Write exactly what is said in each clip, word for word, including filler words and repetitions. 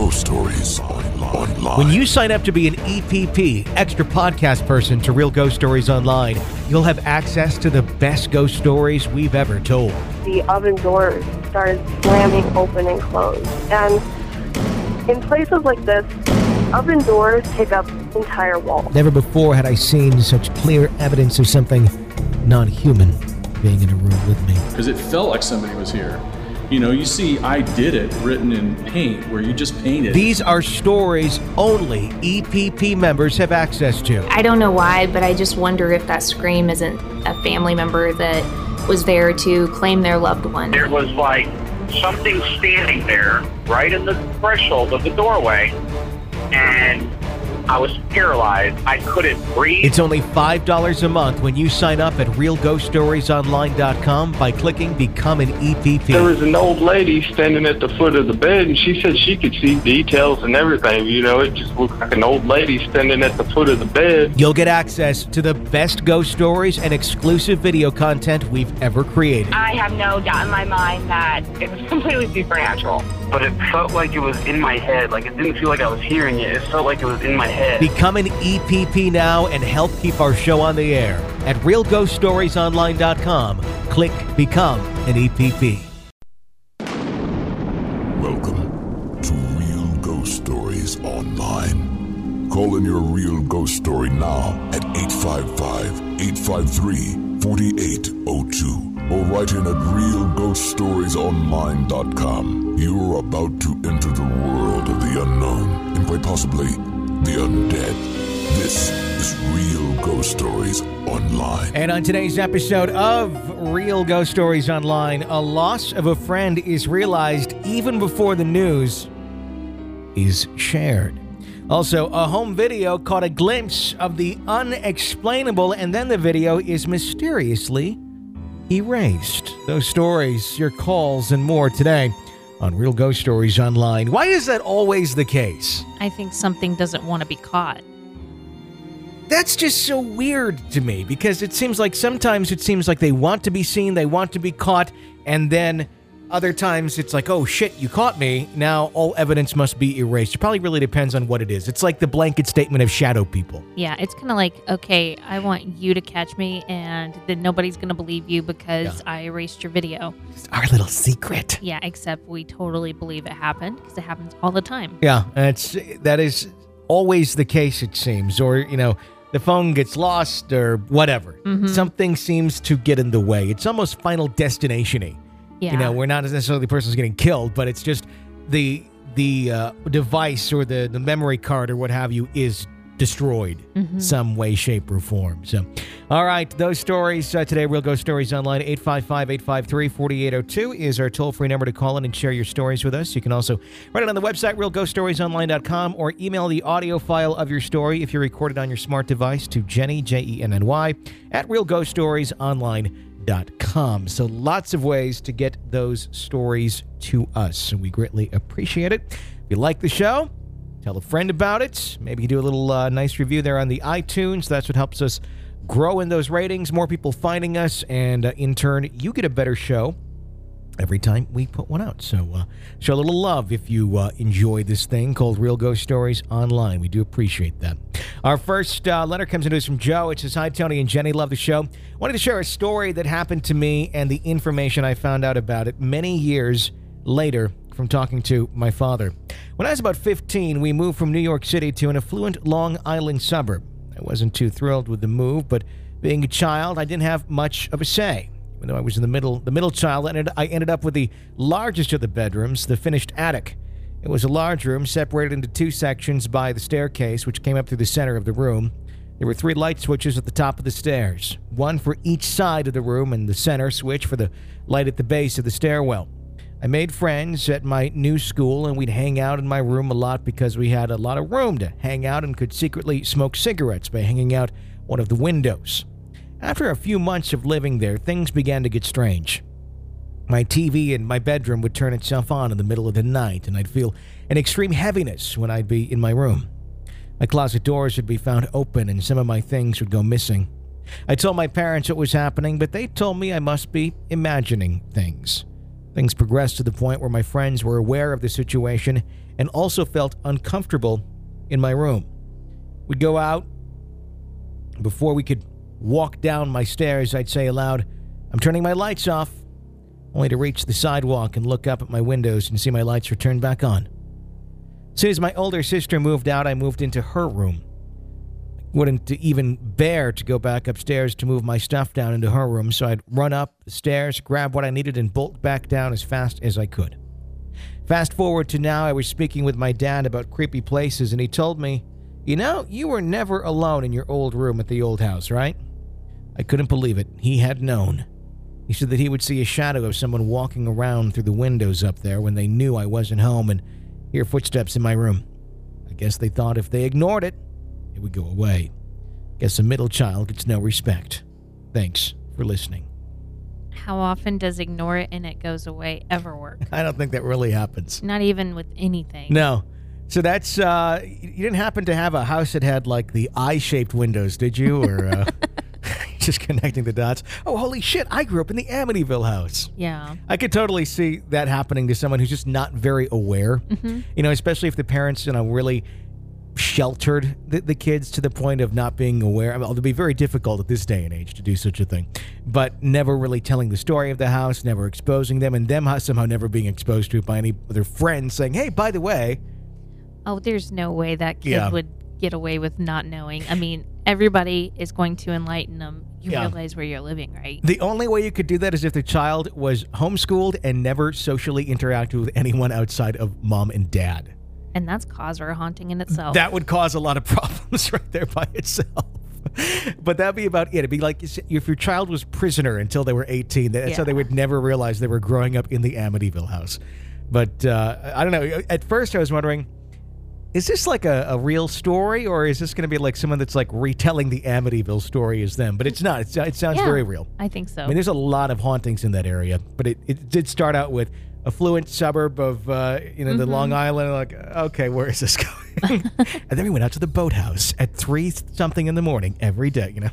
Ghost Stories Online. When you sign up to be an E P P, extra podcast person, to Real Ghost Stories Online, you'll have access to the best ghost stories we've ever told. The oven doors started slamming open and closed. And in places like this, oven doors take up entire walls. Never before had I seen such clear evidence of something non-human being in a room with me. Because it felt like somebody was here. You know, you see "I did it" written in paint, where you just painted. These are stories only E P P members have access to. I don't know why, but I just wonder if that scream isn't a family member that was there to claim their loved one. There was like something standing there right in the threshold of the doorway, and I was paralyzed. I couldn't breathe. It's only five dollars a month when you sign up at real ghost stories online dot com by clicking Become an E P P. There was an old lady standing at the foot of the bed, and she said she could see details and everything. You know, it just looked like an old lady standing at the foot of the bed. You'll get access to the best ghost stories and exclusive video content we've ever created. I have no doubt in my mind that it was completely supernatural. But it felt like it was in my head. Like, it didn't feel like I was hearing it. It felt like it was in my head. Become an E P P now and help keep our show on the air. At real ghost stories online dot com, click Become an E P P. Welcome to Real Ghost Stories Online. Call in your real ghost story now at eight five five, eight five three, four eight zero two or write in at real ghost stories online dot com. You are about to enter the world of the unknown and quite possibly the undead. This is Real Ghost Stories Online. And on today's episode of Real Ghost Stories Online, a loss of a friend is realized even before the news is shared. Also, a home video caught a glimpse of the unexplainable, and then the video is mysteriously erased. Those stories, your calls, and more today on Real Ghost Stories Online. Why is that always the case? I think something doesn't want to be caught. That's just so weird to me, because it seems like sometimes it seems like they want to be seen, they want to be caught, and then other times it's like, oh shit, you caught me, now all evidence must be erased. It probably really depends on what it is. It's like the blanket statement of shadow people. Yeah, it's kind of like, okay, I want you to catch me, and then nobody's going to believe you because yeah. I erased your video. It's our little secret. Yeah, except we totally believe it happened, because it happens all the time. Yeah, it's, that is always the case, it seems. Or, you know, the phone gets lost or whatever. Mm-hmm. Something seems to get in the way. It's almost Final Destination-y. Yeah. You know, we're not necessarily the person's getting killed, but it's just the the uh, device or the, the memory card or what have you is destroyed mm-hmm. some way, shape, or form. So, all right, those stories uh, today, Real Ghost Stories Online. eight five five, eight five three, four eight zero two is our toll-free number to call in and share your stories with us. You can also write it on the website, real ghost stories online dot com, or email the audio file of your story if you record it on your smart device to Jenny, J E N N Y, at real ghost stories online dot com. So lots of ways to get those stories to us, and we greatly appreciate it. If you like the show, tell a friend about it. Maybe you do a little uh, nice review there on the iTunes. That's what helps us grow in those ratings, more people finding us, and uh, in turn, you get a better show every time we put one out. So uh, show a little love if you uh, enjoy this thing called Real Ghost Stories Online. We do appreciate that. Our first uh, letter comes into us from Joe. It says, hi, Tony and Jenny. Love the show. Wanted to share a story that happened to me and the information I found out about it many years later from talking to my father. When I was about fifteen, we moved from New York City to an affluent Long Island suburb. I wasn't too thrilled with the move, but being a child, I didn't have much of a say. Even though I was in the middle, the middle child, I ended, I ended up with the largest of the bedrooms, the finished attic. It was a large room separated into two sections by the staircase, which came up through the center of the room. There were three light switches at the top of the stairs, one for each side of the room and the center switch for the light at the base of the stairwell. I made friends at my new school, and we'd hang out in my room a lot because we had a lot of room to hang out and could secretly smoke cigarettes by hanging out one of the windows. After a few months of living there, things began to get strange. My T V in my bedroom would turn itself on in the middle of the night, and I'd feel an extreme heaviness when I'd be in my room. My closet doors would be found open, and some of my things would go missing. I told my parents what was happening, but they told me I must be imagining things. Things progressed to the point where my friends were aware of the situation and also felt uncomfortable in my room. We'd go out. Before we could walk down my stairs, I'd say aloud, "I'm turning my lights off," only to reach the sidewalk and look up at my windows and see my lights were turned back on. As soon as my older sister moved out, I moved into her room. I wouldn't even bear to go back upstairs to move my stuff down into her room, so I'd run up the stairs, grab what I needed, and bolt back down as fast as I could. Fast forward to now, I was speaking with my dad about creepy places, and he told me, "You know, you were never alone in your old room at the old house, right?" I couldn't believe it. He had known. He said that he would see a shadow of someone walking around through the windows up there when they knew I wasn't home and hear footsteps in my room. I guess they thought if they ignored it, it would go away. Guess a middle child gets no respect. Thanks for listening. How often does ignore it and it goes away ever work? I don't think that really happens. Not even with anything. No. So that's, uh, you didn't happen to have a house that had like the eye-shaped windows, did you? Or uh, just connecting the dots? Oh, holy shit, I grew up in the Amityville house. Yeah. I could totally see that happening to someone who's just not very aware. Mm-hmm. You know, especially if the parents, you know, really sheltered the, the kids to the point of not being aware. I mean, it'll be very difficult at this day and age to do such a thing. But never really telling the story of the house, never exposing them, and them somehow never being exposed to it by any of their friends saying, "Hey, by the way..." Oh, there's no way that kid Yeah. would get away with not knowing. I mean, everybody is going to enlighten them. You Yeah. realize where you're living, right? The only way you could do that is if the child was homeschooled and never socially interacted with anyone outside of mom and dad. And that's cause for a haunting in itself. That would cause a lot of problems right there by itself. But that'd be about it. It'd be like if your child was prisoner until they were eighteen. That's Yeah. how they would never realize they were growing up in the Amityville house. But uh, I don't know. At first I was wondering, is this like a, a real story, or is this going to be like someone that's like retelling the Amityville story as them? But it's not. It's, it sounds Yeah, very real. I think so. I mean, there's a lot of hauntings in that area, but it, it did start out with affluent suburb of, uh, you know, the Mm-hmm. Long Island. Like, okay, where is this going? And then we went out to the boathouse at three something in the morning every day, you know.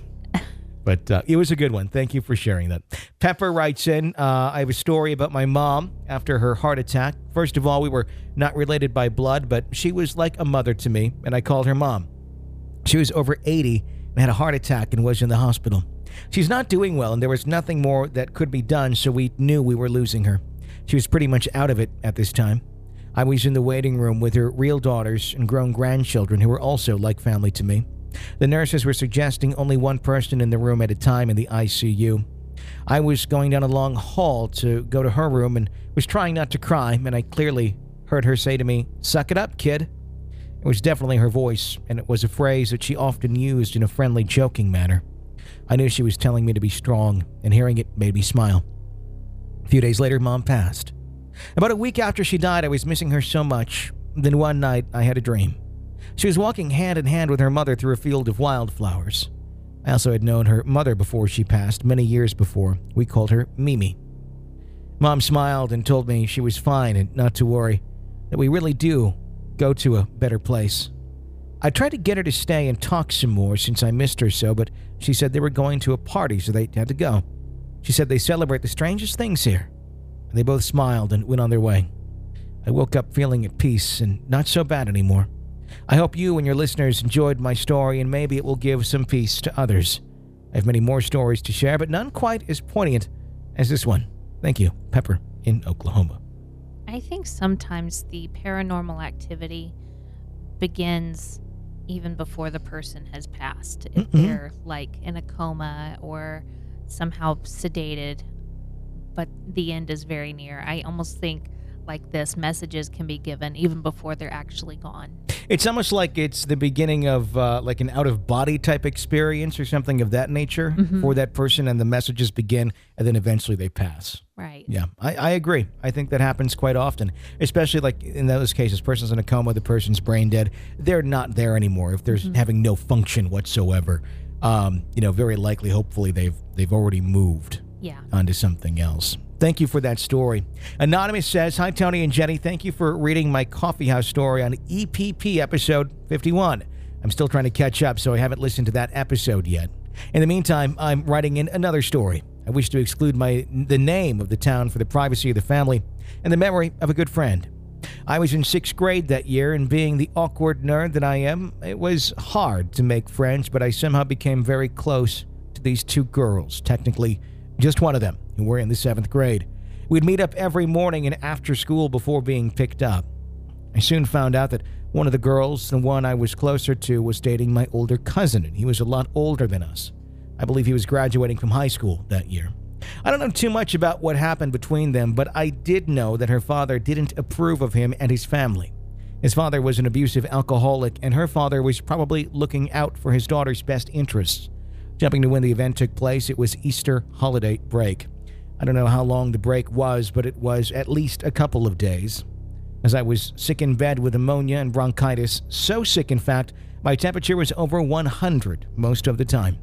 But uh, it was a good one. Thank you for sharing that. Pepper writes in, uh, I have a story about my mom after her heart attack. First of all, we were not related by blood, but she was like a mother to me, and I called her mom. She was over eighty and had a heart attack and was in the hospital. She's not doing well, and there was nothing more that could be done, so we knew we were losing her. She was pretty much out of it at this time. I was in the waiting room with her real daughters and grown grandchildren who were also like family to me. The nurses were suggesting only one person in the room at a time in the I C U. I was going down a long hall to go to her room and was trying not to cry, and I clearly heard her say to me, "Suck it up, kid." It was definitely her voice, and it was a phrase that she often used in a friendly, joking manner. I knew she was telling me to be strong, and hearing it made me smile. A few days later, Mom passed. About a week after she died, I was missing her so much. Then one night, I had a dream. She was walking hand in hand with her mother through a field of wildflowers. I also had known her mother before she passed, many years before. We called her Mimi. Mom smiled and told me she was fine and not to worry, that we really do go to a better place. I tried to get her to stay and talk some more since I missed her so, but she said they were going to a party, so they had to go. She said they celebrate the strangest things here. And they both smiled and went on their way. I woke up feeling at peace and not so bad anymore. I hope you and your listeners enjoyed my story, and maybe it will give some peace to others. I have many more stories to share, but none quite as poignant as this one. Thank you, Pepper in Oklahoma. I think sometimes the paranormal activity begins even before the person has passed. If Mm-hmm. they're like in a coma or somehow sedated, but the end is very near. I almost think like this, messages can be given even before they're actually gone. It's almost like it's the beginning of uh, like an out-of-body type experience or something of that nature Mm-hmm. for that person, and the messages begin, and then eventually they pass. Right. Yeah, I, I agree. I think that happens quite often, especially like in those cases, person's in a coma, the person's brain dead. They're not there anymore. If they're Mm-hmm. having no function whatsoever, um, you know, very likely, hopefully, they've they've already moved Yeah. onto something else. Thank you for that story. Anonymous says, "Hi, Tony and Jenny. Thank you for reading my coffeehouse story on E P P episode fifty-one. I'm still trying to catch up, so I haven't listened to that episode yet. In the meantime, I'm writing in another story. I wish to exclude my the name of the town for the privacy of the family and the memory of a good friend. I was in sixth grade that year, and being the awkward nerd that I am, it was hard to make friends, but I somehow became very close to these two girls, technically just one of them, who were in the seventh grade. We'd meet up every morning and after school before being picked up. I soon found out that one of the girls, the one I was closer to, was dating my older cousin, and he was a lot older than us. I believe he was graduating from high school that year. I don't know too much about what happened between them, but I did know that her father didn't approve of him and his family. His father was an abusive alcoholic, and her father was probably looking out for his daughter's best interests. Jumping to when the event took place, it was Easter holiday break. I don't know how long the break was, but it was at least a couple of days. As I was sick in bed with pneumonia and bronchitis, so sick in fact, my temperature was over one hundred most of the time.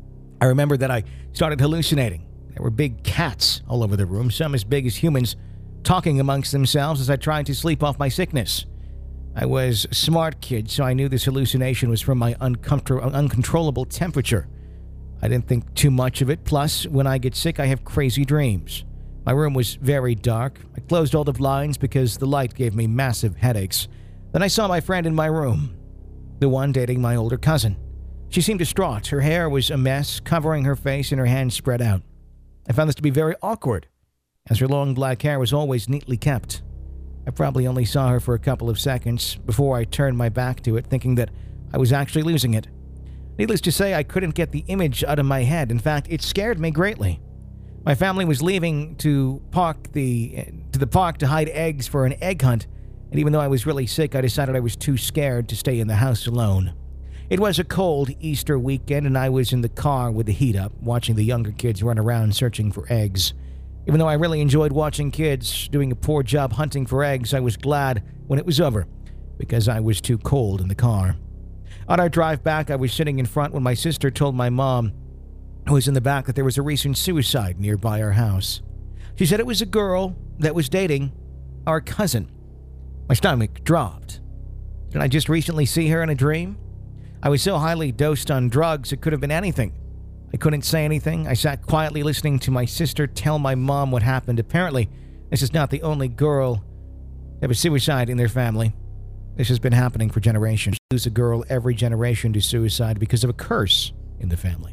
I remember that I started hallucinating. There were big cats all over the room, some as big as humans, talking amongst themselves as I tried to sleep off my sickness. I was a smart kid, so I knew this hallucination was from my uncomfort- uncontrollable temperature. I didn't think too much of it. Plus, when I get sick, I have crazy dreams. My room was very dark. I closed all the blinds because the light gave me massive headaches. Then I saw my friend in my room, the one dating my older cousin. She seemed distraught. Her hair was a mess, covering her face, and her hands spread out. I found this to be very awkward, as her long black hair was always neatly kept. I probably only saw her for a couple of seconds before I turned my back to it, thinking that I was actually losing it. Needless to say, I couldn't get the image out of my head. In fact, it scared me greatly. My family was leaving to park the to the park to hide eggs for an egg hunt, and even though I was really sick, I decided I was too scared to stay in the house alone. It was a cold Easter weekend, and I was in the car with the heat up, watching the younger kids run around searching for eggs. Even though I really enjoyed watching kids doing a poor job hunting for eggs, I was glad when it was over, because I was too cold in the car. On our drive back, I was sitting in front when my sister told my mom, who was in the back, that there was a recent suicide nearby our house. She said it was a girl that was dating our cousin. My stomach dropped. Did I just recently see her in a dream? I was so highly dosed on drugs, it could have been anything. I couldn't say anything. I sat quietly listening to my sister tell my mom what happened. Apparently, this is not the only girl to have a suicide in their family. This has been happening for generations. Lose a girl every generation to suicide because of a curse in the family.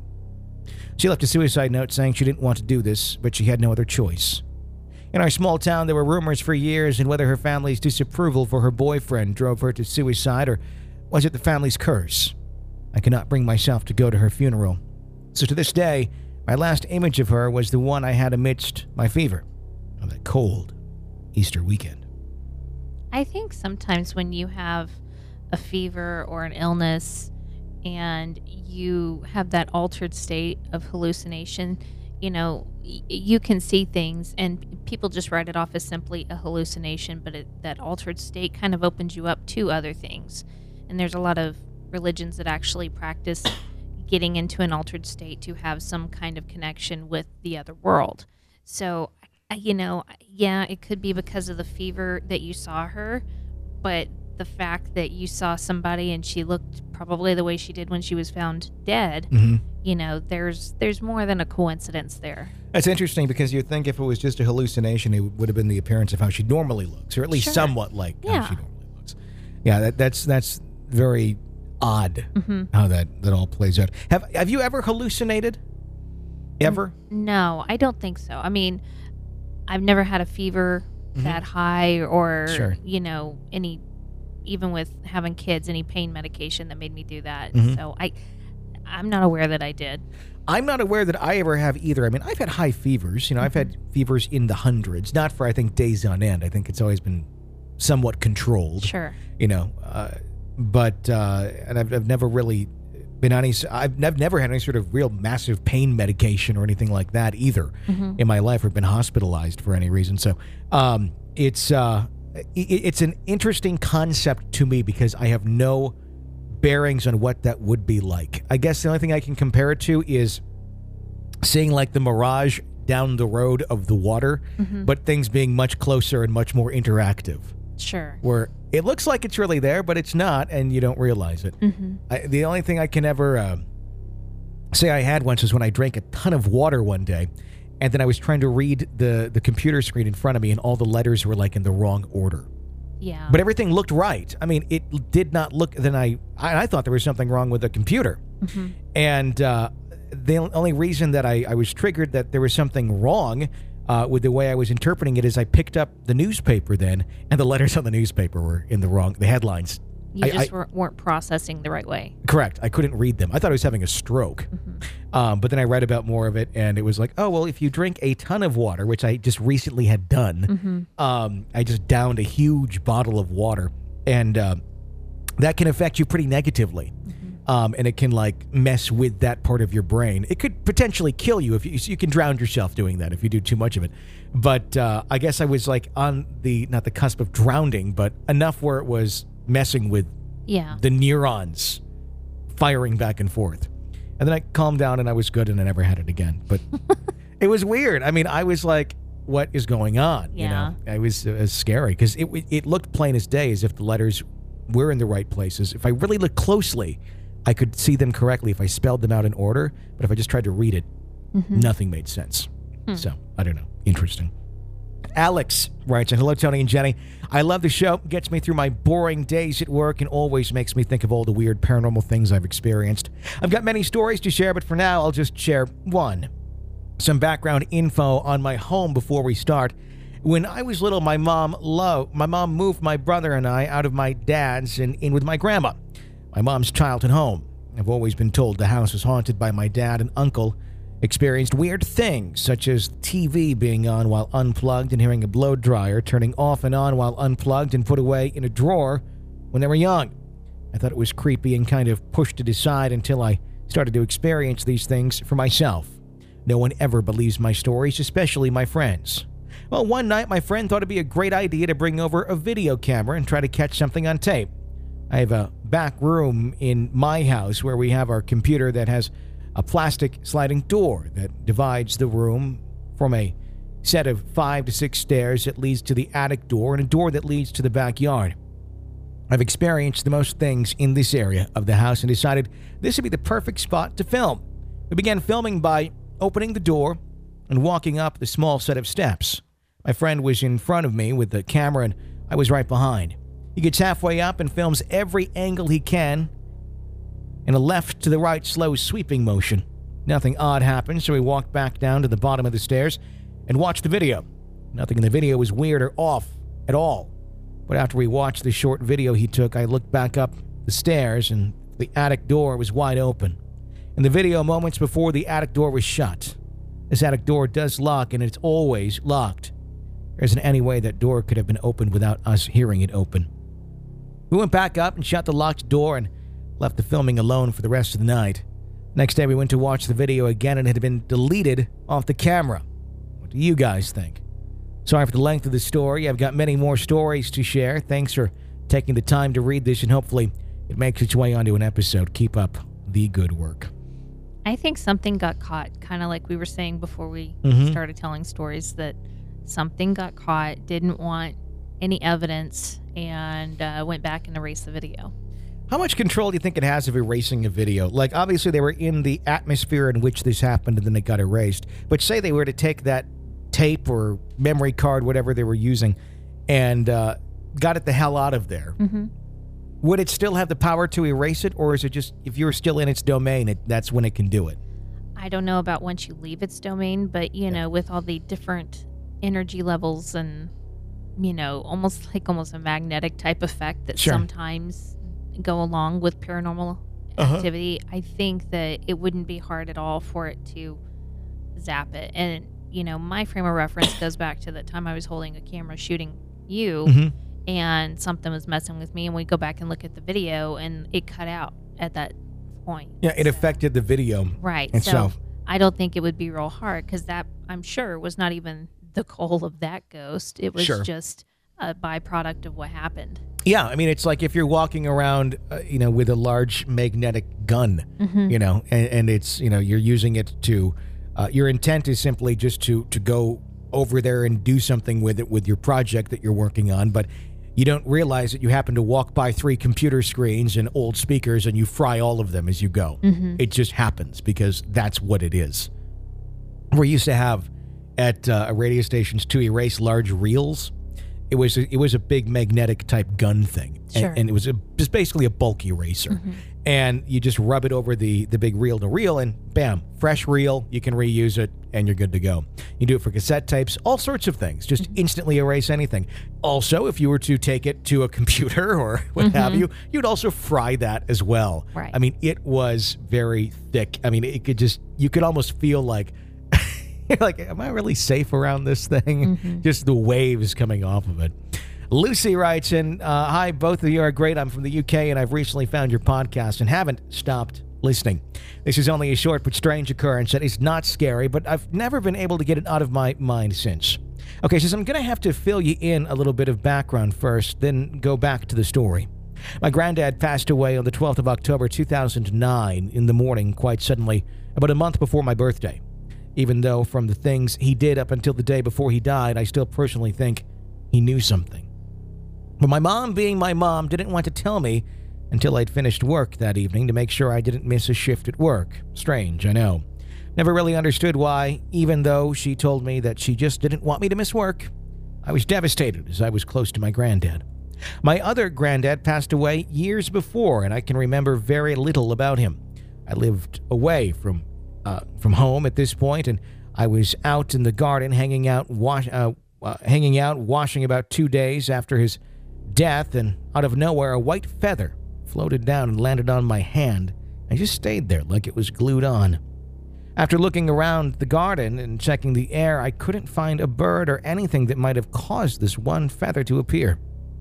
She left a suicide note saying she didn't want to do this, but she had no other choice. In our small town, there were rumors for years in whether her family's disapproval for her boyfriend drove her to suicide, or was it the family's curse? I could not bring myself to go to her funeral. So to this day, my last image of her was the one I had amidst my fever on that cold Easter weekend. I think sometimes when you have a fever or an illness and you have that altered state of hallucination, you know, y- you can see things and people just write it off as simply a hallucination, but it, that altered state kind of opens you up to other things. And there's a lot of religions that actually practice getting into an altered state to have some kind of connection with the other world. So, you know, yeah, it could be because of the fever that you saw her, but the fact that you saw somebody and she looked probably the way she did when she was found dead, mm-hmm. you know, there's there's more than a coincidence there. That's interesting because you'd think if it was just a hallucination, it would have been the appearance of how she normally looks, or at least sure. somewhat like yeah. how she normally looks. Yeah, that, that's that's very odd mm-hmm. how that, that all plays out. Have Have you ever hallucinated? Ever? No, I don't think so. I mean, I've never had a fever mm-hmm. that high or, sure. you know, any, even with having kids, any pain medication that made me do that. Mm-hmm. So I, I'm not aware that I did. I'm not aware that I ever have either. I mean, I've had high fevers. You know, mm-hmm. I've had fevers in the hundreds, not for, I think, days on end. I think it's always been somewhat controlled. Sure. You know, uh, but, uh, and I've, I've never really been on any, I've, I've never had any sort of real massive pain medication or anything like that either mm-hmm. in my life, or been hospitalized for any reason. So um, it's, uh, it, it's an interesting concept to me because I have no bearings on what that would be like. I guess the only thing I can compare it to is seeing like the mirage down the road of the water, mm-hmm. but things being much closer and much more interactive. Sure. Where it looks like it's really there, but it's not, and you don't realize it. Mm-hmm. I, the only thing I can ever uh, say I had once was when I drank a ton of water one day, and then I was trying to read the, the computer screen in front of me, and all the letters were like in the wrong order. Yeah. But everything looked right. I mean, it did not look, then I, I, I thought there was something wrong with the computer. Mm-hmm. And uh, the only reason that I, I was triggered that there was something wrong uh, with the way I was interpreting it is I picked up the newspaper then, and the letters on the newspaper were in the wrong, the headlines. You I, just I, weren't processing the right way. Correct. I couldn't read them. I thought I was having a stroke. Mm-hmm. Um, but then I read about more of it, and it was like, oh, well, if you drink a ton of water, which I just recently had done, mm-hmm. um, I just downed a huge bottle of water, and uh, that can affect you pretty negatively. Mm-hmm. Um, and it can, like, mess with that part of your brain. It could potentially kill you if you, you can drown yourself doing that if you do too much of it. But uh, I guess I was, like, on the, not the cusp of drowning, but enough where it was messing with yeah. the neurons firing back and forth. And then I calmed down and I was good and I never had it again. But it was weird. I mean, I was like, what is going on? Yeah. You know, it was, it was scary because it, it looked plain as day as if the letters were in the right places. If I really looked closely, I could see them correctly if I spelled them out in order. But if I just tried to read it, mm-hmm. nothing made sense. Hmm. So, I don't know. Interesting. Alex writes, hello, Tony and Jenny. I love the show. It gets me through my boring days at work and always makes me think of all the weird paranormal things I've experienced. I've got many stories to share, but for now, I'll just share one. Some background info on my home before we start. When I was little, my mom loved, my mom moved my brother and I out of my dad's and in with my grandma, my mom's childhood home. I've always been told the house is haunted by my dad and uncle. Experienced weird things, such as T V being on while unplugged and hearing a blow dryer turning off and on while unplugged and put away in a drawer when they were young. I thought it was creepy and kind of pushed it aside until I started to experience these things for myself. No one ever believes my stories, especially my friends. Well, one night my friend thought it'd be a great idea to bring over a video camera and try to catch something on tape. I have a back room in my house where we have our computer that has a plastic sliding door that divides the room from a set of five to six stairs that leads to the attic door and a door that leads to the backyard. I've experienced the most things in this area of the house and decided this would be the perfect spot to film. We began filming by opening the door and walking up the small set of steps. My friend was in front of me with the camera and I was right behind. He gets halfway up and films every angle he can in a left to the right slow sweeping motion. Nothing odd happened, so we walked back down to the bottom of the stairs and watched the video. Nothing in the video was weird or off at all. But after we watched the short video he took, I looked back up the stairs and the attic door was wide open. In the video, moments before the attic door was shut. This attic door does lock and it's always locked. There isn't any way that door could have been opened without us hearing it open. We went back up and shut the locked door and left the filming alone for the rest of the night. Next day we went to watch the video again and it had been deleted off the camera. What do you guys think? Sorry for the length of the story. I've got many more stories to share. Thanks for taking the time to read this and hopefully it makes its way onto an episode. Keep up the good work. I think something got caught, kind of like we were saying before we Mhm. started telling stories, that something got caught, didn't want any evidence, and uh, went back and erased the video. How much control do you think it has of erasing a video? Like, obviously, they were in the atmosphere in which this happened and then it got erased. But say they were to take that tape or memory card, whatever they were using, and uh, got it the hell out of there. Mm-hmm. Would it still have the power to erase it? Or is it just, if you're still in its domain, it, that's when it can do it? I don't know about once you leave its domain, but, you know, with all the different energy levels and, you know, almost like almost a magnetic type effect that Sure. sometimes go along with paranormal Uh-huh. activity, I think that it wouldn't be hard at all for it to zap it. And, you know, my frame of reference goes back to the time I was holding a camera shooting you, Mhm. and something was messing with me, and we go back and look at the video, and it cut out at that point. Yeah, it affected the video. Right. So itself. I don't think it would be real hard, because that, I'm sure, was not even the goal of that ghost. It was Sure. just a byproduct of what happened. Yeah, I mean, it's like if you're walking around, uh, you know, with a large magnetic gun, Mhm. you know, and, and it's, you know, you're using it to, uh, your intent is simply just to, to go over there and do something with it with your project that you're working on, but you don't realize that you happen to walk by three computer screens and old speakers and you fry all of them as you go. Mhm. It just happens because that's what it is. We used to have at uh, radio stations to erase large reels. It was a, it was a big magnetic type gun thing, Sure. and, and it was a, just basically a bulk eraser. Mm-hmm. And you just rub it over the the big reel to reel, and bam, fresh reel. You can reuse it, and you're good to go. You do it for cassette tapes, all sorts of things. Just Mm-hmm. instantly erase anything. Also, if you were to take it to a computer or what have Mhm. you, you'd also fry that as well. Right. I mean, it was very thick. I mean, it could just you could almost feel like. You're like, am I really safe around this thing? Mhm. Just the waves coming off of it. Lucy writes in, uh, hi, both of you are great. I'm from the U K, and I've recently found your podcast and haven't stopped listening. This is only a short but strange occurrence that is not scary, but I've never been able to get it out of my mind since. Okay, so I'm going to have to fill you in a little bit of background first, then go back to the story. My granddad passed away on the twelfth of October, two thousand nine, in the morning, quite suddenly, about a month before my birthday. Even though from the things he did up until the day before he died, I still personally think he knew something. But my mom, being my mom, didn't want to tell me until I'd finished work that evening to make sure I didn't miss a shift at work. Strange, I know. Never really understood why, even though she told me that she just didn't want me to miss work. I was devastated as I was close to my granddad. My other granddad passed away years before, and I can remember very little about him. I lived away from Uh, from home at this point, and I was out in the garden hanging out, wash, uh, uh, hanging out, washing about two days after his death, and out of nowhere, a white feather floated down and landed on my hand. I just stayed there like it was glued on. After looking around the garden and checking the air, I couldn't find a bird or anything that might have caused this one feather to appear.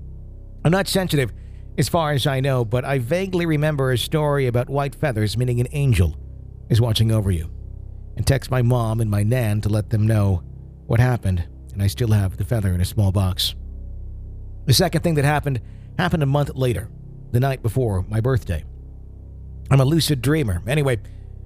I'm not sensitive, as far as I know, but I vaguely remember a story about white feathers meaning an angel is watching over you, and text my mom and my nan to let them know what happened, and I still have the feather in a small box. The second thing that happened happened a month later, the night before my birthday. I'm a lucid dreamer. Anyway,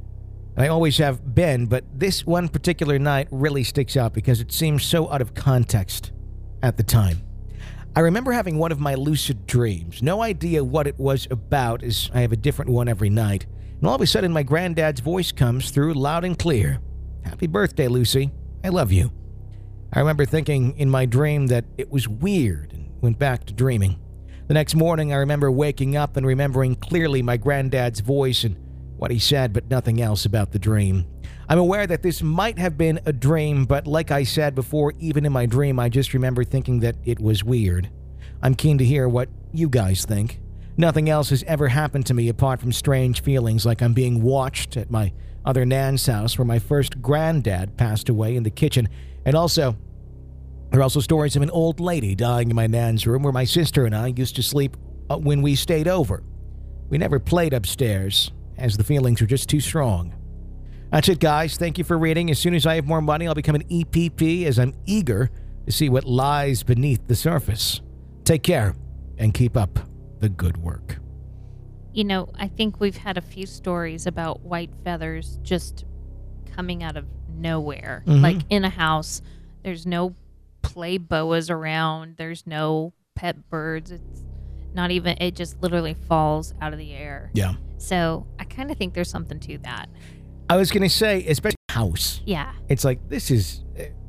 I always have been, but this one particular night really sticks out because it seems so out of context at the time. I remember having one of my lucid dreams. No idea what it was about, as I have a different one every night. And all of a sudden, my granddad's voice comes through loud and clear. Happy birthday, Lucy. I love you. I remember thinking in my dream that it was weird and went back to dreaming. The next morning, I remember waking up and remembering clearly my granddad's voice and what he said, but nothing else about the dream. I'm aware that this might have been a dream, but like I said before, even in my dream, I just remember thinking that it was weird. I'm keen to hear what you guys think. Nothing else has ever happened to me apart from strange feelings like I'm being watched at my other nan's house where my first granddad passed away in the kitchen. And also, there are also stories of an old lady dying in my nan's room where my sister and I used to sleep when we stayed over. We never played upstairs, as the feelings were just too strong. That's it, guys. Thank you for reading. As soon as I have more money, I'll become an E P P, as I'm eager to see what lies beneath the surface. Take care and keep up the good work. You know, I think we've had a few stories about white feathers just coming out of nowhere. Mhm. Like in a house, there's no play boas around, there's no pet birds. It's not even, it just literally falls out of the air. Yeah. So I kind of think there's something to that. I was going to say, especially house. Yeah. It's like, this is...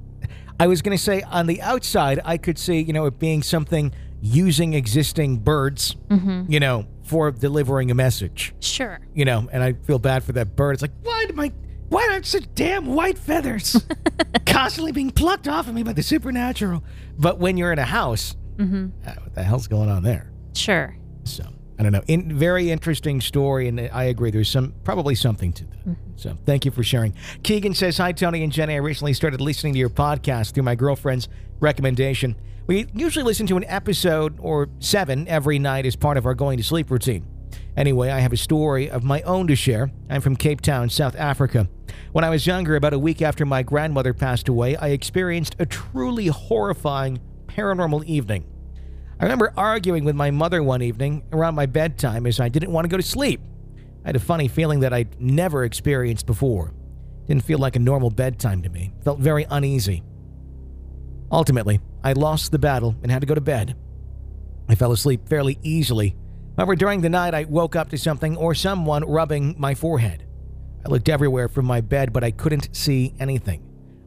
I was going to say, on the outside, I could see, you know, it being something using existing birds, Mhm. you know, for delivering a message. Sure. You know, and I feel bad for that bird. It's like, why am I... Why are such damn white feathers constantly being plucked off of me by the supernatural? But when you're in a house, Mm-hmm. uh, what the hell's going on there? Sure. So, I don't know. In, very interesting story, and I agree. There's some probably something to that. Mm-hmm. So, thank you for sharing. Keegan says, hi, Tony and Jenny. I recently started listening to your podcast through my girlfriend's recommendation. We usually listen to an episode or seven every night as part of our going to sleep routine. Anyway, I have a story of my own to share. I'm from Cape Town, South Africa. When I was younger, about a week after my grandmother passed away, I experienced a truly horrifying paranormal evening. I remember arguing with my mother one evening around my bedtime as I didn't want to go to sleep. I had a funny feeling that I'd never experienced before. Didn't feel like a normal bedtime to me. Felt very uneasy. Ultimately, I lost the battle and had to go to bed. I fell asleep fairly easily. However, during the night, I woke up to something or someone rubbing my forehead. I looked everywhere from my bed, but I couldn't see anything.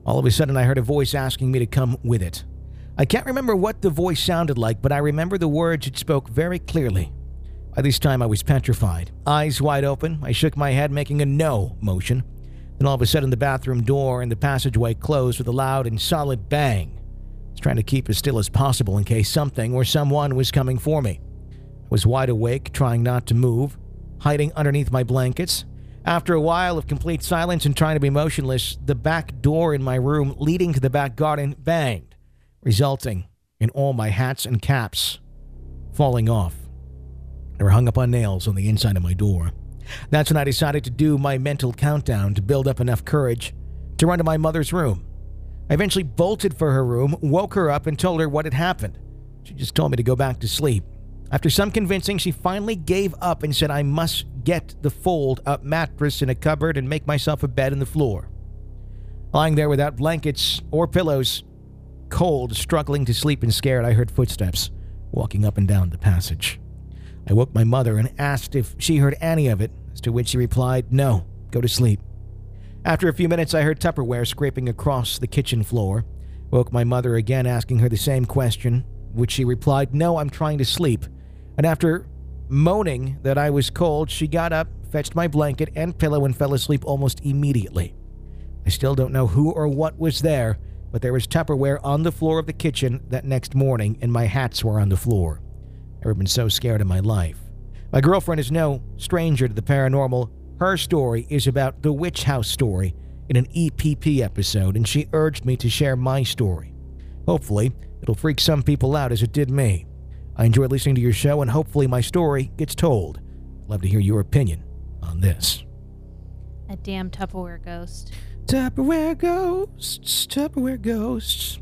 All of a sudden, I heard a voice asking me to come with it. I can't remember what the voice sounded like, but I remember the words it spoke very clearly. By this time, I was petrified. Eyes wide open, I shook my head, making a no motion. Then all of a sudden, the bathroom door and the passageway closed with a loud and solid bang. I was trying to keep as still as possible in case something or someone was coming for me. I was wide awake, trying not to move, hiding underneath my blankets. After a while of complete silence and trying to be motionless, the back door in my room leading to the back garden banged, resulting in all my hats and caps falling off. They were hung up on nails on the inside of my door. That's when I decided to do my mental countdown to build up enough courage to run to my mother's room. I eventually bolted for her room, woke her up, and told her what had happened. She just told me to go back to sleep. After some convincing, she finally gave up and said I must get the fold-up mattress in a cupboard and make myself a bed in the floor. Lying there without blankets or pillows, cold, struggling to sleep and scared, I heard footsteps walking up and down the passage. I woke my mother and asked if she heard any of it, as to which she replied, no, go to sleep. After a few minutes, I heard Tupperware scraping across the kitchen floor. Woke my mother again, asking her the same question, which she replied, no, I'm trying to sleep. And after moaning that I was cold, she got up, fetched my blanket and pillow, and fell asleep almost immediately. I still don't know who or what was there, but there was Tupperware on the floor of the kitchen that next morning, and my hats were on the floor. I've never been so scared in my life. My girlfriend is no stranger to the paranormal. Her story is about the Witch House story in an E P P episode, and she urged me to share my story. Hopefully, it'll freak some people out as it did me. I enjoy listening to your show, and hopefully my story gets told. I'd love to hear your opinion on this. A damn Tupperware ghost. Tupperware ghosts, Tupperware ghosts.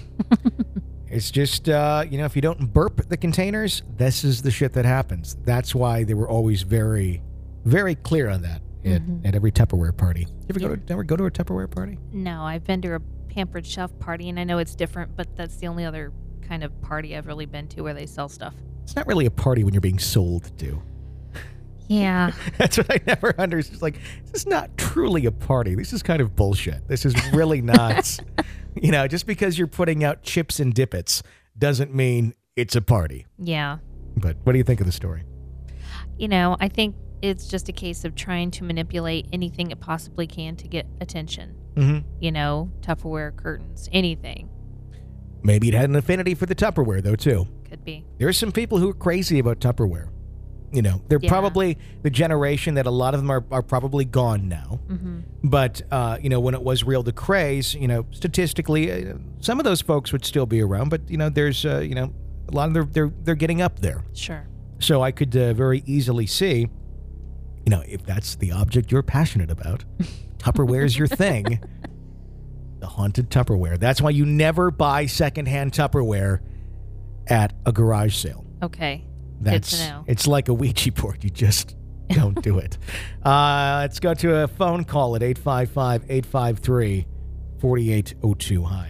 It's just, uh, you know, if you don't burp the containers, this is the shit that happens. That's why they were always very, very clear on that at, mm-hmm. at every Tupperware party. You ever, yeah. go to, ever go to a Tupperware party? No, I've been to a Pampered Chef party, and I know it's different, but that's the only other kind of party I've really been to where they sell stuff. It's not really a party when you're being sold to. Yeah. That's what I never understood. It's like, this is not truly a party. This is kind of bullshit. This is really not, you know, just because you're putting out chips and dippets doesn't mean it's a party. Yeah. But what do you think of the story? You know, I think it's just a case of trying to manipulate anything it possibly can to get attention. Mm-hmm. You know, Tupperware, curtains, anything. Maybe it had an affinity for the Tupperware, though, too. Could be. There's some people who are crazy about Tupperware. You know, they're yeah. probably the generation that a lot of them are, are probably gone now. Mm-hmm. But, uh, you know, when it was real the craze, you know, statistically, uh, some of those folks would still be around. But, you know, there's, uh, you know, a lot of them, they're, they're getting up there. Sure. So I could uh, very easily see, you know, if that's the object you're passionate about, Tupperware's your thing. The haunted Tupperware. That's why you never buy secondhand Tupperware at a garage sale. Okay. That's, Good to know. It's like a Ouija board. You just don't do it. Uh, let's go to a phone call at eight five five, eight five three, four eight zero two. Hi.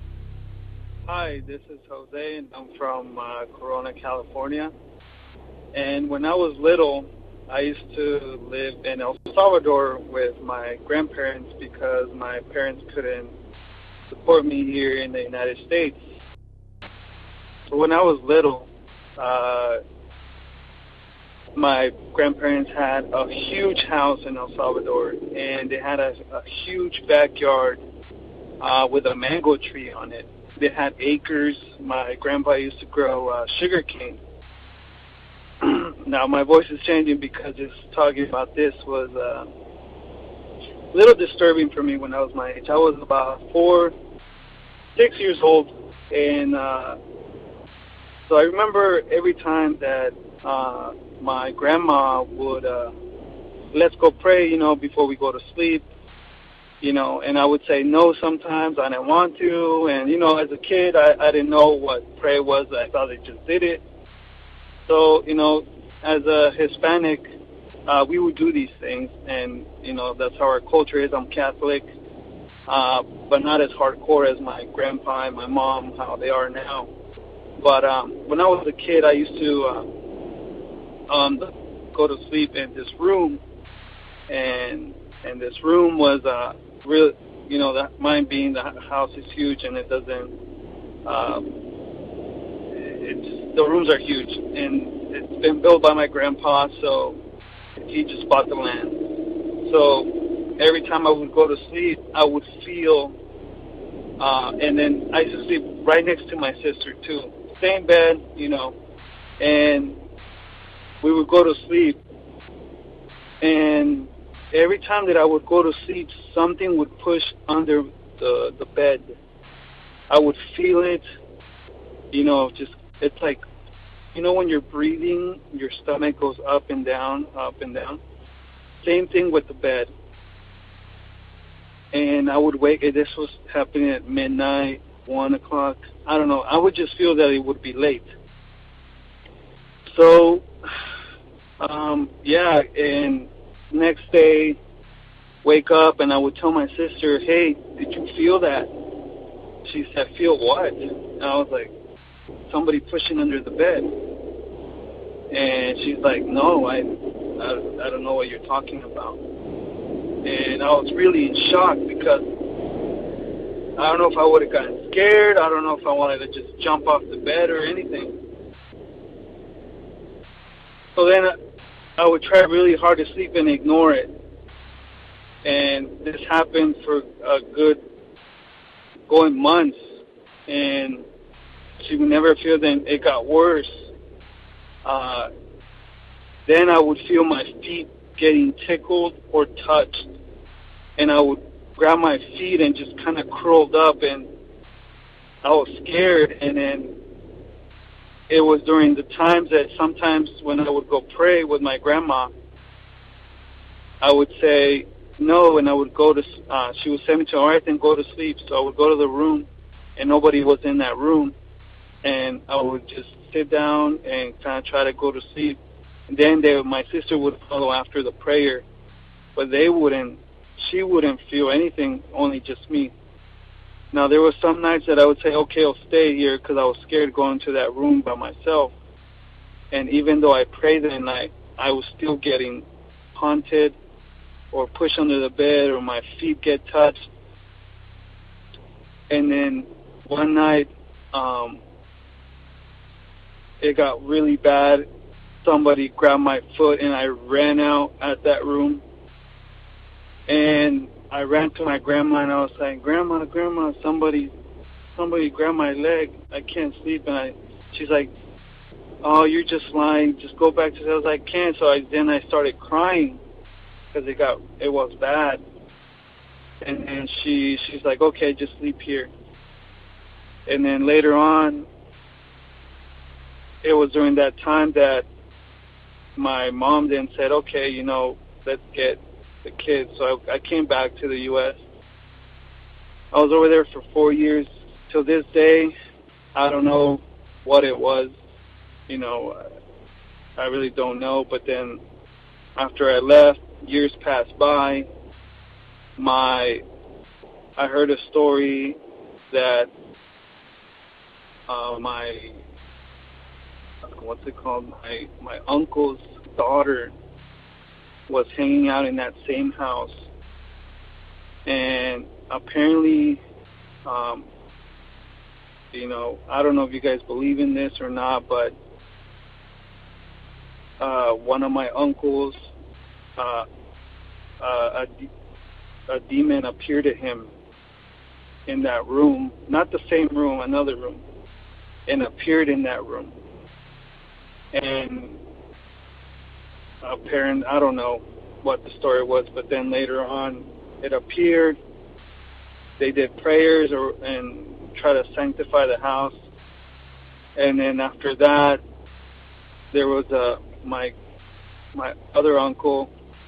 Hi, this is Jose, and I'm from uh, Corona, California. And when I was little, I used to live in El Salvador with my grandparents because my parents couldn't support me here in the United States. So when I was little, uh, my grandparents had a huge house in El Salvador, and they had a, a huge backyard uh, with a mango tree on it. They had acres. My grandpa used to grow uh, sugar cane. Now, my voice is changing because just talking about this was uh, a little disturbing for me when I was my age. I was about four, six years old, and uh, so I remember every time that uh, my grandma would, uh, let's go pray, you know, before we go to sleep, you know, and I would say no sometimes. I didn't want to, and, you know, as a kid, I, I didn't know what prayer was. I thought they just did it. So, you know, as a Hispanic, uh, we would do these things, and, you know, that's how our culture is. I'm Catholic, uh, but not as hardcore as my grandpa and my mom, how they are now. But um, when I was a kid, I used to uh, um, go to sleep in this room, and and this room was uh, real, you know, that mine being the house is huge and it doesn't. Um, it's the rooms are huge and it's been built by my grandpa, so he just bought the land. So every time I would go to sleep, I would feel, uh, and then I used to sleep right next to my sister too, same bed, you know, and we would go to sleep, and every time that I would go to sleep, something would push under the the bed. I would feel it, you know, just, it's like, you know, when you're breathing, your stomach goes up and down, up and down. Same thing with the bed. And I would wake, this was happening at midnight, one o'clock. I don't know. I would just feel that it would be late. So, um, yeah, and next day, wake up, and I would tell my sister, hey, did you feel that? She said, feel what? And I was like, somebody pushing under the bed. And she's like, no, I, I, I don't know what you're talking about. And I was really in shock because I don't know if I would have gotten scared. I don't know if I wanted to just jump off the bed or anything. So then I would try really hard to sleep and ignore it. And this happened for a good going months. And she would never feel that it got worse. Uh, then I would feel my feet getting tickled or touched. And I would grab my feet and just kind of curled up. And I was scared. And then it was during the times that sometimes when I would go pray with my grandma, I would say no, and I would go to, uh, she would send me to, all right, then go to sleep. So I would go to the room, and nobody was in that room. And I would just sit down and kind of try to go to sleep. And then they, my sister would follow after the prayer, but they wouldn't, she wouldn't feel anything, only just me. Now, there were some nights that I would say, okay, I'll stay here because I was scared going to that room by myself. And even though I prayed that night, I was still getting haunted or pushed under the bed or my feet get touched. And then one night, um, it got really bad. Somebody grabbed my foot and I ran out at that room. And I ran to my grandma and I was saying, Grandma, Grandma, somebody, somebody grabbed my leg. I can't sleep. And I, she's like, oh, you're just lying. Just go back to sleep. I was like, I can't. So I, then I started crying because it got, it was bad. And and she, she's like, okay, just sleep here. And then later on, it was during that time that my mom then said, okay, you know, let's get the kids. So I, I came back to the U S I was over there for four years. Till this day, I don't know what it was. You know, I really don't know. But then after I left, years passed by. My, I heard a story that uh, my, what's it called? My my uncle's daughter was hanging out in that same house, and apparently, um, you know, I don't know if you guys believe in this or not, but uh, one of my uncles, uh, uh, a, a demon appeared to him in that room, not the same room, another room, and appeared in that room. And apparent, I don't know what the story was, but then later on it appeared. They did prayers or and try to sanctify the house. And then after that, there was a my my other uncle,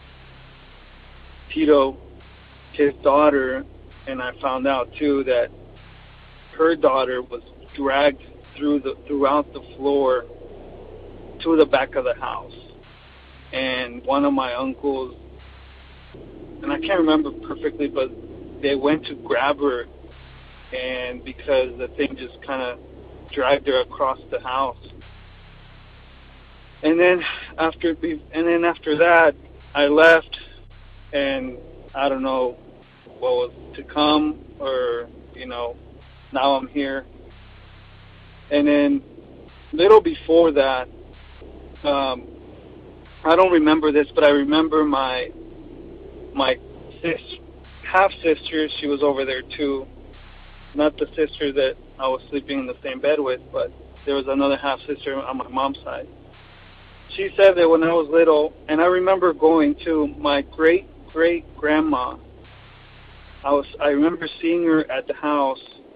Tito, his daughter, and I found out too that her daughter was dragged through the throughout the floor to the back of the house. And one of my uncles, and I can't remember perfectly, but they went to grab her, and because the thing just kind of dragged her across the house. And then after, and then after that, I left, and I don't know what was to come, or, you know, now I'm here. And then little before that, um, I don't remember this, but I remember my my sis, half-sister, she was over there too. Not the sister that I was sleeping in the same bed with, but there was another half-sister on my mom's side. She said that when I was little, and I remember going to my great-great-grandma. I was I remember seeing her at the house,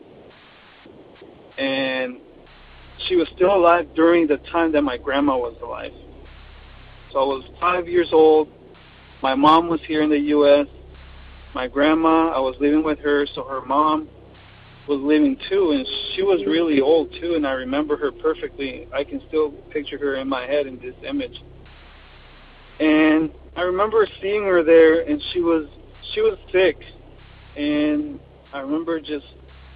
and she was still alive during the time that my grandma was alive. So I was five years old. My mom was here in the U S My grandma, I was living with her, so her mom was living too, and she was really old too, and I remember her perfectly. I can still picture her in my head in this image. And I remember seeing her there, and she was she was sick, and I remember just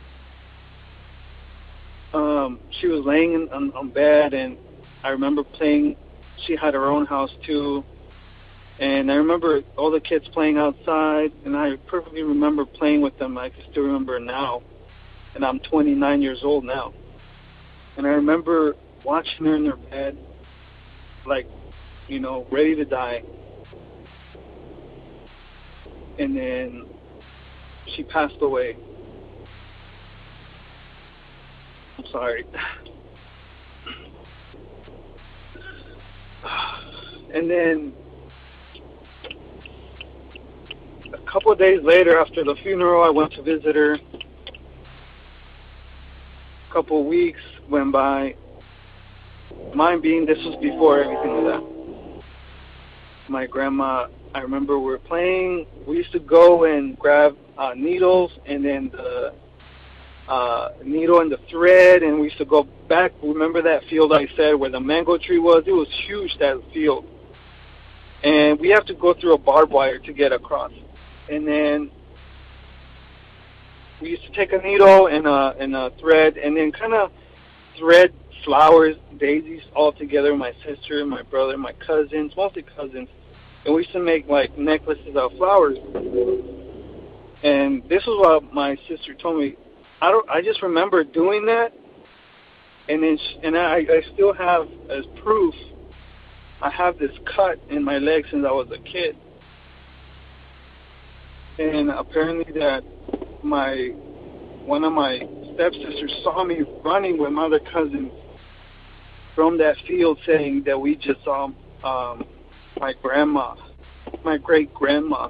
um, she was laying in, on, on bed, and I remember playing. She had her own house too, and I remember all the kids playing outside, and I perfectly remember playing with them. I can still remember now, and I'm twenty-nine years old now. And I remember watching her in her bed, like, you know, ready to die. And then she passed away. I'm sorry. And then a couple of days later, after the funeral, I went to visit her. A couple of weeks went by. Mine being, this was before everything of that. My grandma, I remember we were playing. We used to go and grab uh, needles, and then the uh, needle and the thread, and we used to go back. Remember that field I said where the mango tree was? It was huge, that field. And we have to go through a barbed wire to get across. And then we used to take a needle and a, and a thread, and then kind of thread flowers, daisies all together. My sister, my brother, my cousins, mostly cousins. And we used to make like necklaces of flowers. And this was what my sister told me. I don't. I just remember doing that, and then sh- and I, I still have as proof. I have this cut in my leg since I was a kid, and apparently that my one of my stepsisters saw me running with my other cousins from that field, saying that we just saw um, my grandma, my great grandma.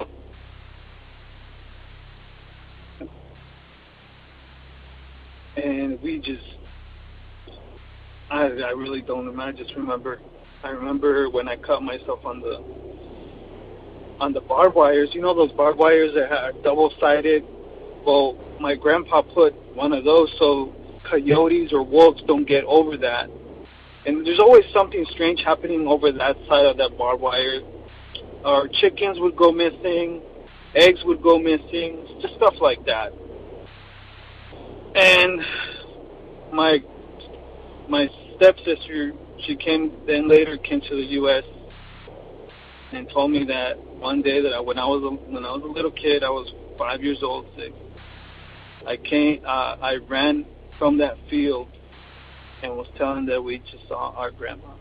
And we just, I, I really don't remember. I just remember, I remember when I cut myself on the, on the barbed wires. You know those barbed wires that are double-sided? Well, my grandpa put one of those so coyotes or wolves don't get over that. And there's always something strange happening over that side of that barbed wire. Our chickens would go missing, eggs would go missing, just stuff like that. And my my stepsister, she came then later came to the U S and told me that one day that I, when I was a, when I was a little kid, I was five years old, six. I came, uh, I ran from that field and was telling that we just saw our grandma.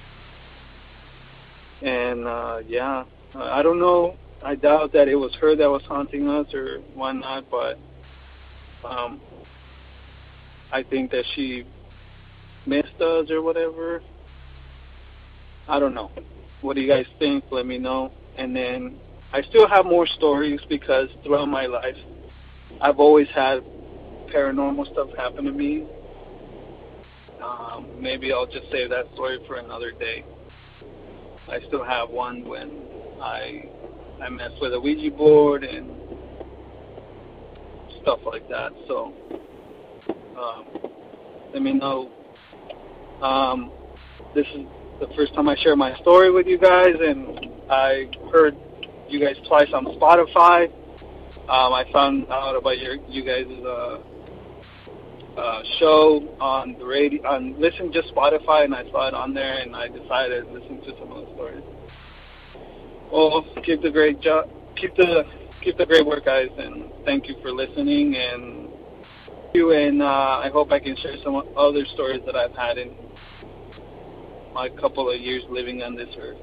And uh, yeah, uh, I don't know. I doubt that it was her that was haunting us or whatnot, but um, I think that she missed us or whatever. I don't know. What do you guys think? Let me know. And then I still have more stories because throughout my life, I've always had paranormal stuff happen to me. Um, maybe I'll just save that story for another day. I still have one when I I messed with a Ouija board and stuff like that. So um, let me know. Um, this is the first time I share my story with you guys, and I heard you guys twice on Spotify. Um, I found out about your you guys' uh, uh, show on the radio, on listen just Spotify, and I saw it on there, and I decided to listen to some of the stories. Well, keep the great job, keep the keep the great work, guys, and thank you for listening. And you and uh, I hope I can share some other stories that I've had in my couple of years living on this earth.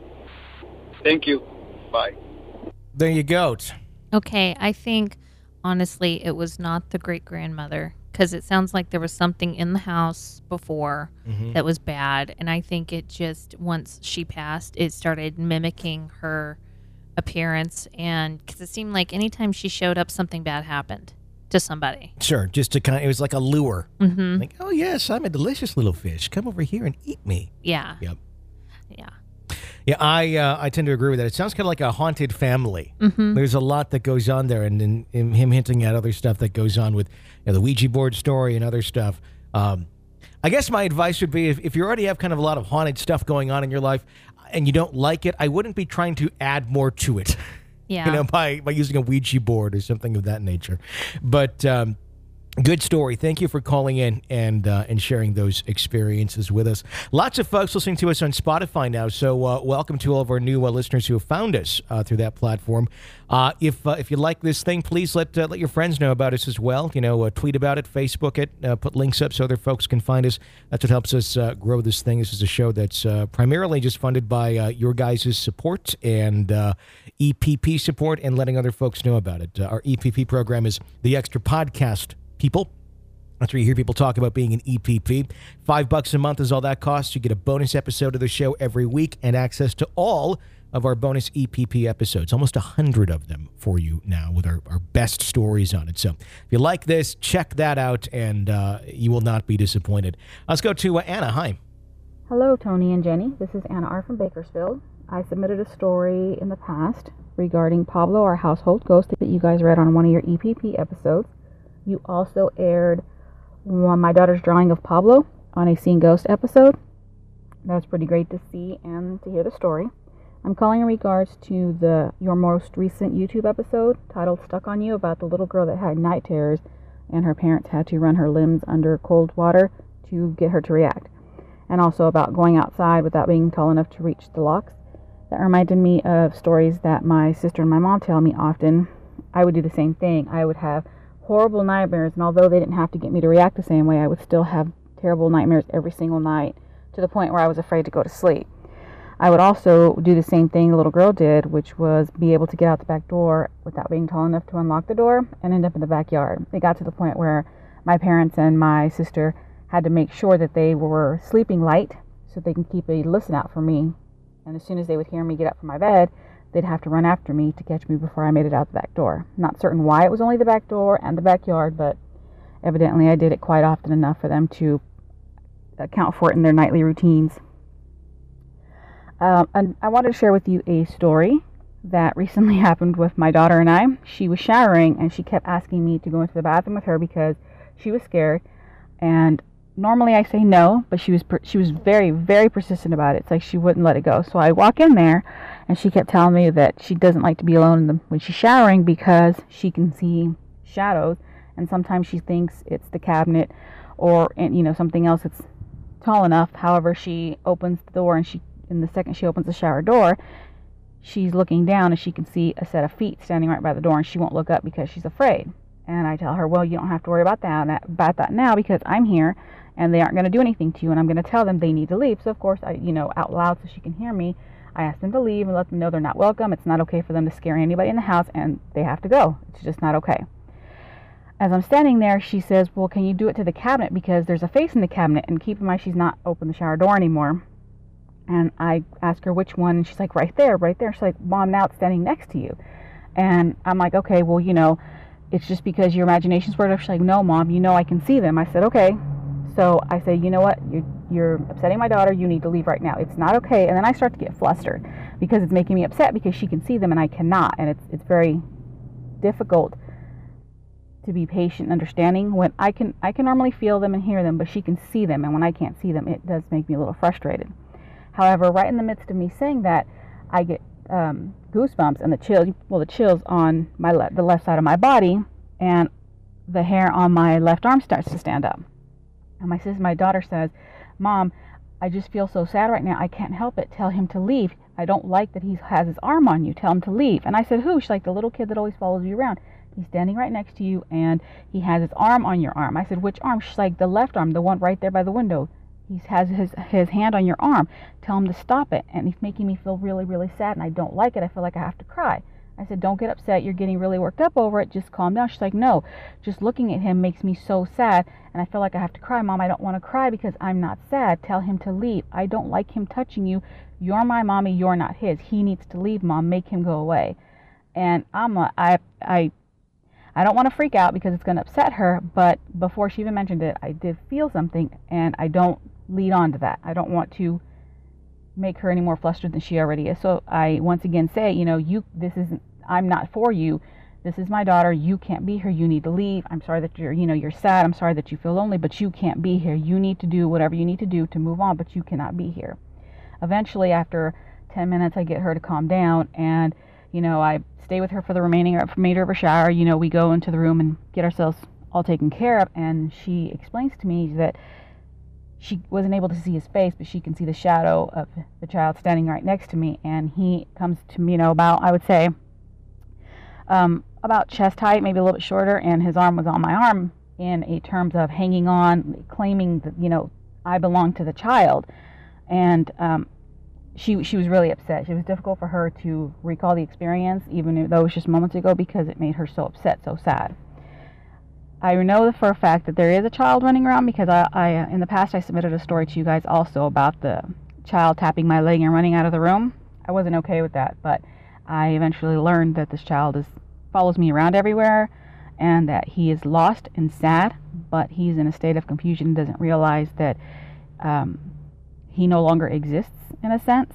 Thank you. Bye. There you go. Okay, I think, honestly, it was not the great-grandmother, because it sounds like there was something in the house before Mhm. that was bad, and I think it just, once she passed, it started mimicking her appearance, and because it seemed like anytime she showed up, something bad happened to somebody. Sure, just to kind of, it was like a lure. Mhm. Like, oh, yes, I'm a delicious little fish. Come over here and eat me. Yeah. Yep. Yeah. Yeah, I uh, I tend to agree with that. It sounds kind of like a haunted family. Mhm. There's a lot that goes on there, and, and, and him hinting at other stuff that goes on with you know, the Ouija board story and other stuff. Um, I guess my advice would be if, if you already have kind of a lot of haunted stuff going on in your life and you don't like it, I wouldn't be trying to add more to it. Yeah. You know, by, by using a Ouija board or something of that nature. But um, good story. Thank you for calling in and uh, and sharing those experiences with us. Lots of folks listening to us on Spotify now, so uh, welcome to all of our new uh, listeners who have found us uh, through that platform. Uh, if uh, if you like this thing, please let uh, let your friends know about us as well. You know, uh, tweet about it, Facebook it, uh, put links up so other folks can find us. That's what helps us uh, grow this thing. This is a show that's uh, primarily just funded by uh, your guys' support and uh, E P P support and letting other folks know about it. Uh, our E P P program is the Extra Podcast People. That's where you hear people talk about being an E P P. Five bucks a month is all that costs. You get a bonus episode of the show every week and access to all of our bonus E P P episodes, almost a hundred of them for you now with our, our best stories on it. So if you like this, check that out and uh, you will not be disappointed. Let's go to uh, Anna. Hi. Hello, Tony and Jenny. This is Anna R. from Bakersfield. I submitted a story in the past regarding Pablo, our household ghost, that you guys read on one of your E P P episodes. You also aired one, my daughter's drawing of Pablo on a Seeing Ghost episode. That was pretty great to see and to hear the story. I'm calling in regards to the your most recent YouTube episode titled Stuck on You, about the little girl that had night terrors and her parents had to run her limbs under cold water to get her to react. And also about going outside without being tall enough to reach the locks. That reminded me of stories that my sister and my mom tell me often. I would do the same thing. I would have horrible nightmares, and although they didn't have to get me to react the same way, I would still have terrible nightmares every single night to the point where I was afraid to go to sleep. I would also do the same thing the little girl did, which was be able to get out the back door without being tall enough to unlock the door and end up in the backyard. It got to the point where my parents and my sister had to make sure that they were sleeping light so they can keep a listen out for me. And as soon as they would hear me get up from my bed, they'd have to run after me to catch me before I made it out the back door. Not certain why it was only the back door and the backyard, but evidently I did it quite often enough for them to account for it in their nightly routines. Um, and I wanted to share with you a story that recently happened with my daughter and I. She was showering and she kept asking me to go into the bathroom with her because she was scared. And normally I say no, but she was per- she was very, very persistent about it. It's like she wouldn't let it go. So I walk in there, and she kept telling me that she doesn't like to be alone in the, when she's showering because she can see shadows, and sometimes she thinks it's the cabinet or and, you know something else that's tall enough. However, she opens the door, and she in the second she opens the shower door, she's looking down, and she can see a set of feet standing right by the door, and she won't look up because she's afraid. And I tell her, well, you don't have to worry about that about that now because I'm here. And they aren't going to do anything to you, and I'm going to tell them they need to leave. So, of course, I, you know, out loud so she can hear me, I ask them to leave and let them know they're not welcome. It's not okay for them to scare anybody in the house, and they have to go. It's just not okay. As I'm standing there, she says, well, can you do it to the cabinet because there's a face in the cabinet, and keep in mind she's not opened the shower door anymore. And I ask her which one, and she's like, right there, right there. She's like, Mom, now it's standing next to you. And I'm like, okay, well, you know, it's just because your imagination's worked up. She's like, no, Mom, you know I can see them. I said, okay. So I say, you know what, you're, you're upsetting my daughter, you need to leave right now. It's not okay. And then I start to get flustered because it's making me upset because she can see them and I cannot. And it's it's very difficult to be patient and understanding when I can I can normally feel them and hear them, but she can see them. And when I can't see them, it does make me a little frustrated. However, right in the midst of me saying that, I get um, goosebumps and the chills, well, the chills on my le- the left side of my body, and the hair on my left arm starts to stand up. And my sister, my daughter says, Mom, I just feel so sad right now. I can't help it. Tell him to leave. I don't like that he has his arm on you. Tell him to leave. And I said, who? She's like, the little kid that always follows you around. He's standing right next to you, and he has his arm on your arm. I said, which arm? She's like, the left arm, the one right there by the window. He has his, his hand on your arm. Tell him to stop it. And he's making me feel really, really sad, and I don't like it. I feel like I have to cry. I said, don't get upset. You're getting really worked up over it. Just calm down. She's like, no, just looking at him makes me so sad, and I feel like I have to cry. Mom, I don't want to cry because I'm not sad. Tell him to leave. I don't like him touching you. You're my mommy. You're not his. He needs to leave, Mom. Make him go away. And I'm a, I, I, I don't want to freak out because it's going to upset her, but before she even mentioned it, I did feel something, and I don't lead on to that. I don't want to make her any more flustered than she already is. So I once again say, you know, you, this isn't, I'm not for you. This is my daughter. You can't be here. You need to leave. I'm sorry that you're, you know, you're sad. I'm sorry that you feel lonely, but you can't be here. You need to do whatever you need to do to move on, but you cannot be here. Eventually, after ten minutes, I get her to calm down, and, you know, I stay with her for the remaining remainder of her shower. You know, we go into the room and get ourselves all taken care of, and she explains to me that she wasn't able to see his face, but she can see the shadow of the child standing right next to me, and he comes to me, you know, about, I would say, um, about chest height, maybe a little bit shorter, and his arm was on my arm in a terms of hanging on, claiming that, you know, I belong to the child. And um, she she was really upset. It was difficult for her to recall the experience, even though it was just moments ago, because it made her so upset, so sad. I know for a fact that there is a child running around, because I, I in the past I submitted a story to you guys also about the child tapping my leg and running out of the room. I wasn't okay with that, but I eventually learned that this child is follows me around everywhere, and that he is lost and sad, but he's in a state of confusion and doesn't realize that um, he no longer exists, in a sense.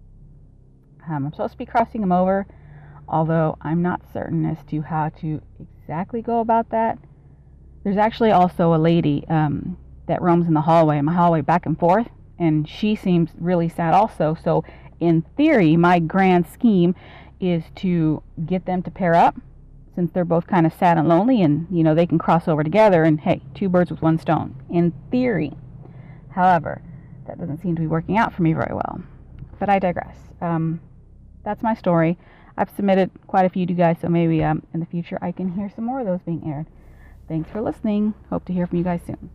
Um, I'm supposed to be crossing him over, although I'm not certain as to how to exactly go about that. There's actually also a lady um, that roams in the hallway, in my hallway, back and forth, and she seems really sad also. So in theory, my grand scheme is to get them to pair up, since they're both kind of sad and lonely, and, you know, they can cross over together, and hey, two birds with one stone, in theory. However, that doesn't seem to be working out for me very well. But I digress. Um, that's my story. I've submitted quite a few to you guys, so maybe um, in the future I can hear some more of those being aired. Thanks for listening. Hope to hear from you guys soon.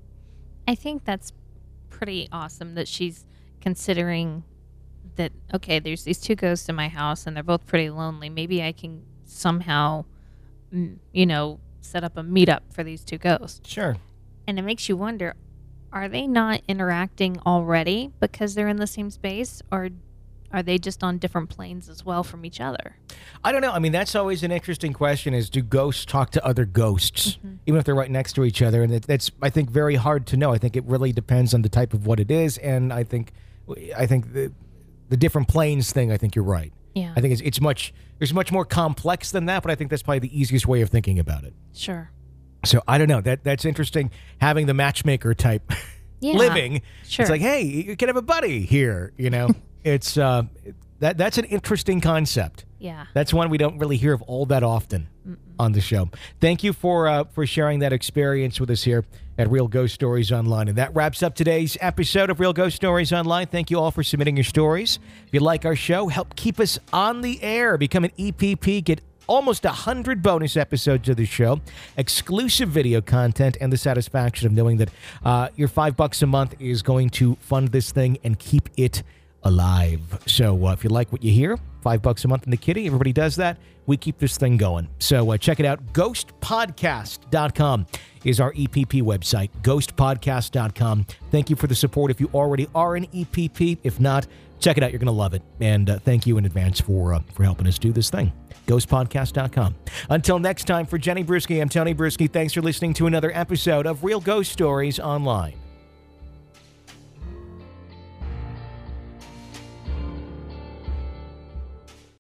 I think that's pretty awesome that she's considering that, okay, there's these two ghosts in my house and they're both pretty lonely. Maybe I can somehow, you know, set up a meetup for these two ghosts. Sure. And it makes you wonder, are they not interacting already because they're in the same space, or are they just on different planes as well from each other? I don't know. I mean, that's always an interesting question, is do ghosts talk to other ghosts, mm-hmm. even if they're right next to each other? And it, that's, I think, very hard to know. I think it really depends on the type of what it is. And I think I think the, the different planes thing, I think you're right. Yeah. I think it's, it's much, there's much more complex than that, but I think that's probably the easiest way of thinking about it. Sure. So I don't know. That That's interesting, having the matchmaker type yeah, living. Sure. It's like, hey, you can have a buddy here, you know? It's uh, that that's an interesting concept. Yeah. That's one we don't really hear of all that often Mm-mm. on the show. Thank you for uh, for sharing that experience with us here at Real Ghost Stories Online. And that wraps up today's episode of Real Ghost Stories Online. Thank you all for submitting your stories. If you like our show, help keep us on the air. Become an E P P. Get almost one hundred bonus episodes of the show, exclusive video content, and the satisfaction of knowing that uh, your five bucks a month is going to fund this thing and keep it alive. So uh, if you like what you hear, five bucks a month in the kitty, everybody does that. We keep this thing going. So uh, check it out. ghost podcast dot com is our E P P website, ghost podcast dot com. Thank you for the support if you already are an E P P. If not, check it out. You're going to love it. And uh, thank you in advance for uh, for helping us do this thing. ghost podcast dot com. Until next time, for Jenny Bruschi, I'm Tony Bruschi. Thanks for listening to another episode of Real Ghost Stories Online.